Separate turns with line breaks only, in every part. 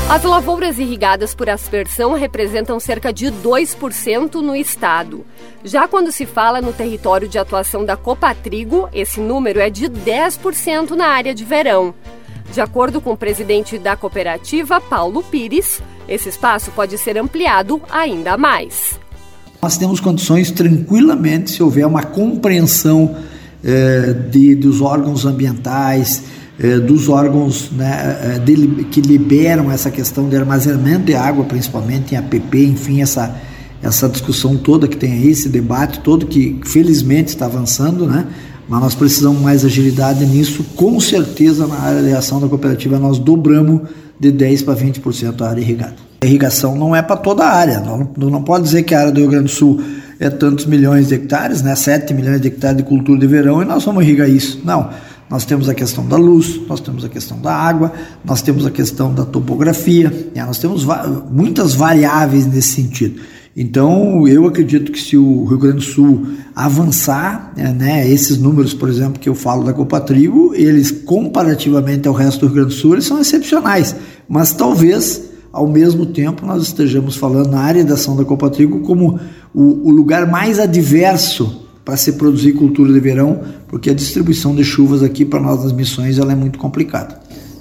As lavouras irrigadas por aspersão representam cerca de 2% no estado. Já quando se fala no território de atuação da Copatrigo, esse número é de 10% na área de verão. De acordo com o presidente da cooperativa, Paulo Pires, esse espaço pode ser ampliado ainda mais.
Nós temos condições tranquilamente, se houver uma compreensão dos órgãos ambientais, dos órgãos, né, que liberam essa questão de armazenamento de água, principalmente em APP, enfim, essa discussão toda que tem aí, esse debate todo que felizmente está avançando, né? Mas nós precisamos mais agilidade nisso. Com certeza na área de ação da cooperativa nós dobramos de 10% para 20% a área irrigada. A irrigação não é para toda a área, não pode dizer que a área do Rio Grande do Sul é tantos milhões de hectares, né? 7 milhões de hectares de cultura de verão e nós vamos irrigar isso. Não. Nós temos a questão da luz, nós temos a questão da água, nós temos a questão da topografia, nós temos muitas variáveis nesse sentido. Então, eu acredito que se o Rio Grande do Sul avançar, né, esses números, por exemplo, que eu falo da Copatrigo, eles, comparativamente ao resto do Rio Grande do Sul, eles são excepcionais. Mas talvez, ao mesmo tempo, nós estejamos falando na área de ação da Copatrigo como o lugar mais adverso para se produzir cultura de verão, porque a distribuição de chuvas aqui para nós nas missões ela é muito complicada.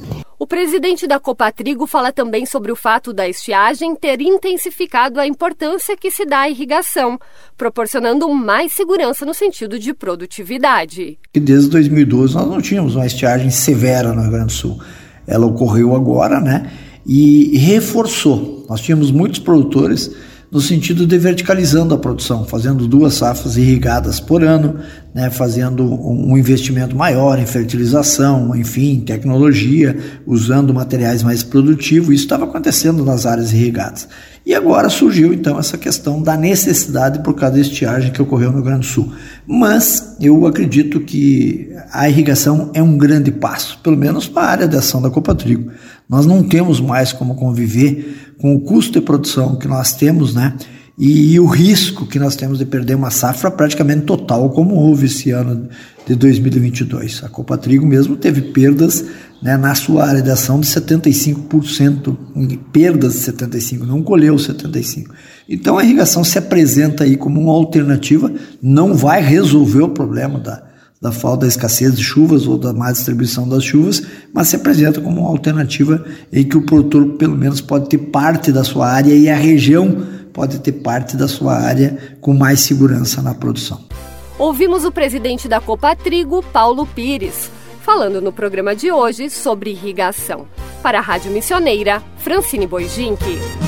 O presidente da Copatrigo fala também sobre o fato da estiagem ter intensificado a importância que se dá à irrigação, proporcionando mais segurança no sentido de produtividade.
Desde 2012 nós não tínhamos uma estiagem severa no Rio Grande do Sul. Ela ocorreu agora, né, e reforçou. Nós tínhamos muitos produtores no sentido de verticalizando a produção, fazendo 2 safras irrigadas por ano, né, fazendo um investimento maior em fertilização, enfim, tecnologia, usando materiais mais produtivos. Isso estava acontecendo nas áreas irrigadas. E agora surgiu, então, essa questão da necessidade por causa da estiagem que ocorreu no Rio Grande do Sul. Mas eu acredito que a irrigação é um grande passo, pelo menos para a área de ação da Copatrigo. Nós não temos mais como conviver com o custo de produção que nós temos, né? E o risco que nós temos de perder uma safra praticamente total, como houve esse ano de 2022. A Copatrigo mesmo teve perdas, né, na sua área de ação de 75%, perdas de 75%, não colheu 75%. Então a irrigação se apresenta aí como uma alternativa, não vai resolver o problema da falta da escassez de chuvas ou da má distribuição das chuvas, mas se apresenta como uma alternativa em que o produtor pelo menos pode ter parte da sua área e a região pode ter parte da sua área com mais segurança na produção.
Ouvimos o presidente da Copatrigo, Paulo Pires, falando no programa de hoje sobre irrigação. Para a Rádio Missioneira, Francine Boiginque.